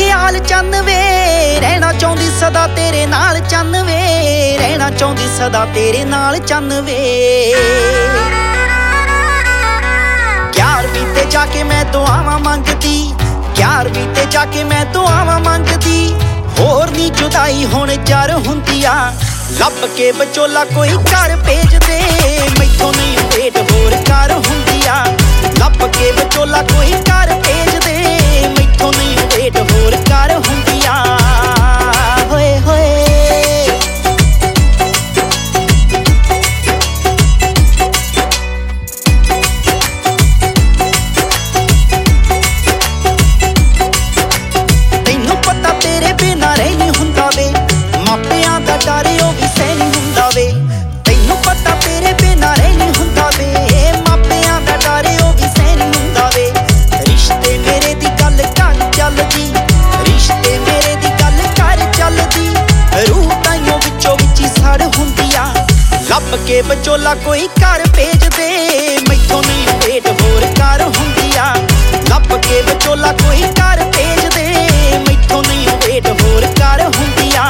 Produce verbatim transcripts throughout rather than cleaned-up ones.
ਖਿਆਲ ਚੰਨ ਵੇ ਰਹਿਣਾ ਚਾਹੁੰਦੀ ਸਦਾ ਤੇਰੇ ਨਾਲ ਚੰਨ ਵੇ ਰਹਿਣਾ ਚਾਹੁੰਦੀ ਸਦਾ ਤੇਰੇ ਨਾਲ ਚੰਨ ਵੇ ਗਿਆਰਵੀਂ ਤੇ ਜਾ ਕੇ ਮੈਂ ਦੁਆਵਾਂ ਮੰਗਦੀ ਗਿਆਰਵੀਂ ਤੇ ਜਾ ਕੇ ਮੈਂ ਦੁਆਵਾਂ ਮੰਗਦੀ ਹੋਰ ਨੀ ਜੁਦਾਈ ਹੁਣ ਜਰ ਹੁੰਦੀ ਆ ਲੱਭ ਕੇ ਵਿਚੋਲਾ ਕੋਈ ਘਰ ਭੇਜ ਦੇ ਮੈਥੋਂ ਨਹੀਂ ਵੇਟ ਹੋਰ ਕਰ ਹੁੰਦੀ ਆ ਲੱਭ ਕੇ ਵਿਚੋਲਾ ਕੋਈ ਘਰ ਭੇਜ ਦੇ ਮੈਥੋਂ ਨਹੀਂ ਵੇਟ ਹੋਰ ਕਰ ਹੁੰਦੀ ਆ ਹੋਏ ਹੋਏ ਤੈਨੂੰ ਪਤਾ ਤੇਰੇ ਬਿਨਾਂ ਰਹਿ ਨਹੀਂ ਹੁੰਦਾ ਵੇ ਮਾਪਿਆਂ ਦਾ ਡਰ ਉਹ ਵੀ ਸਹਿ ਨਹੀਂ ਹੁੰਦਾ ਵੇ ਤੈਨੂੰ ਪਤਾ ਤੇਰੇ ਬਿਨਾਂ ਰਹਿ ਨਹੀਂ ਹੁੰਦਾ ਵੇ ਮਾਪਿਆਂ ਦਾ ਡਰ ਉਹ ਵੀ ਸਹਿ ਨਹੀਂ ਹੁੰਦਾ ਵੇ ਰਿਸ਼ਤੇ ਮੇਰੇ ਦੀ ਗੱਲ ਕਰ ਚੱਲਦੀ ਰਿਸ਼ਤੇ ਮੇਰੇ ਦੀ ਗੱਲ ਕਰ ਚੱਲਦੀ ਰੂਹ ਤਾਈਓ ਵਿੱਚੋਂ ਵਿੱਚ ਹੀ ਸੜ ਹੁੰਦੀ ਆ ਲੱਭ ਕੇ ਵਿਚੋਲਾ ਕੋਈ ਘਰ ਭੇਜ ਦੇ ਮੈਥੋਂ ਨਹੀਂ ਵੇਟ ਹੋਰ ਕਰ ਹੁੰਦੀ ਆ ਲੱਭ ਕੇ ਵਿਚੋਲਾ ਕੋਈ ਘਰ ਭੇਜ ਦੇ ਮੈਥੋਂ ਨਹੀਂ ਵੇਟ ਹੋਰ ਕਰ ਹੁੰਦੀ ਆ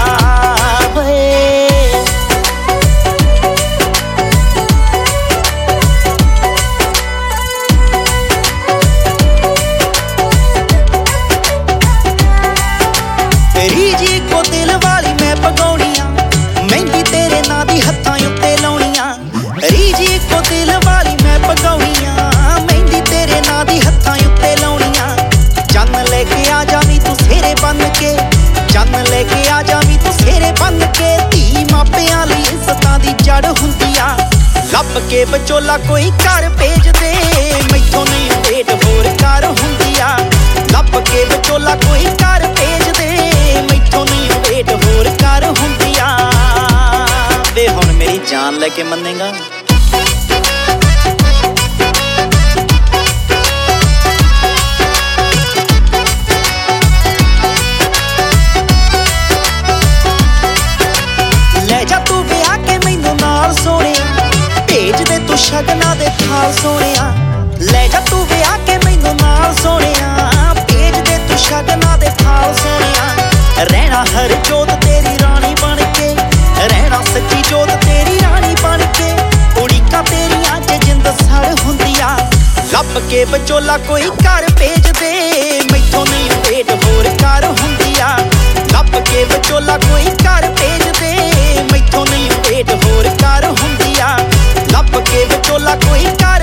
ਰੀਜੀ ਕੋ ਦਿਲ ਵਾਲੀ ਮੈਂ ਪਗਾਉਣੀਆਂ ਮਹਿੰਦੀ ਤੇਰੇ ਨਾਂ ਦੀ ਹੱਥਾਂ ਉੱਤੇ ਲਾਉਣੀਆਂ ਰੀਜੀ ਕੋ ਦਿਲ ਵਾਲੀ ਮੈਂ ਪਗਾਉਣੀਆਂ ਮਹਿੰਦੀ ਤੇਰੇ ਨਾਂ ਦੀ ਹੱਥਾਂ ਉੱਤੇ ਲਾਉਣੀਆਂ ਚੰਨ ਲੈ ਕੇ ਆ ਜਾਵੀਂ ਤੂੰ ਸਿਰੇ ਬੰਨ ਕੇ ਚੰਨ ਲੈ ਕੇ ਆ ਜਾਵੀਂ ਤੂੰ ਸਿਰੇ ਬੰਨ ਕੇ ਧੀ ਮਾਪਿਆਂ ਲਈ ਇੱਜ਼ਤਾਂ ਦੀ ਜੜ ਹੁੰਦੀ ਆ ਲੱਭ ਕੇ ਵਿਚੋਲਾ ਕੋਈ ਘਰ ਭੇਜ ਦੇ ਮੈਥੋਂ ਨਹੀਂ ਵੇਟ ਹੋਰ ਕਰ ਹੁੰਦੀ ਆ ਲੱਭ ਕੇ ਵਿਚੋਲਾ ਕੋਈ ਘਰ ਭੇਜ ਦੇ ਮੈਥੋਂ ਨਹੀਂ ਵੇਟ ਹੋਰ ਕਰ ਹੁੰਦੀ ਆ ਵੇ ਹੁਣ ਮੇਰੀ ਜਾਨ ਲੈ ਕੇ ਮੰਨੇਗਾ ਲੈ ਜਾ ਤੂੰ ਵਿਆਹ ਕੇ ਮੈਨੂੰ ਨਾਲ ਸੋਹਣਿਆ ਭੇਜ ਦੇ ਤੂੰ ਸ਼ਗਨਾਂ ਦੇ ਥਾਲ ਸੋਹਣਿਆ ਲੈ ਜਾ ਤੂੰ ਵਿਆਹ ਕੇ ਮੈਨੂੰ ਨਾਲ ਸੋਹਣਿਆ ਭੇਜ ਦੇ ਤੂੰ ਸ਼ਗਨਾਂ ਦੇ ਥਾਲ ਸੋਹਣਿਆ ਰਹਿਣਾ ਹਰ ਜੋਤ ਤੇਰੀ ਰਾਣੀ ਬਣ ਕੇ ਰਹਿਣਾ ਸੱਚੀ ਜੋਤ ਤੇਰੀ ਰਾਣੀ ਬਣ ਕੇ ਉੜੀਕਾਂ ਤੇਰੀਆਂ ਚ ਜਿੰਦ ਸੜ ਹੁੰਦੀ ਆ ਲੱਭ ਕੇ ਵਿਚੋਲਾ ਕੋਈ ਘਰ ਭੇਜ ਦੇ ਮੈਥੋਂ ਨਹੀਂ ਵੇਟ ਹੋਰ ਕਰ ਹੁੰਦੀ ਆ ਲੱਭ ਕੇ ਵਿਚੋਲਾ ਕੋਈ ਘਰ ਭੇਜ ਦੇ ਮੈਥੋਂ ਨਹੀਂ ਵੇਟ ਹੋਰ ਕਰ ਹੁੰਦੀ ਆ ਲੱਭ ਕੇ ਵਿਚੋਲਾ ਕੋਈ